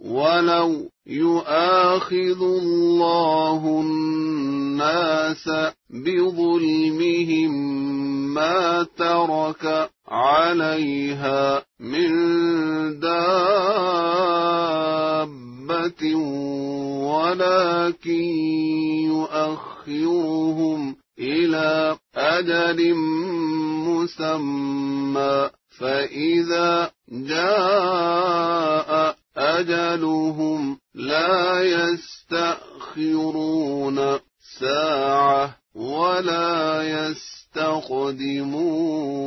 ولو يؤاخذ الله الناس بظلمهم ما ترك عليها من دابة ولكن يؤخرهم إلى أجل مسمى فإذا جاء أجلهم لا يستأخرون ساعة ولا يستقدمون.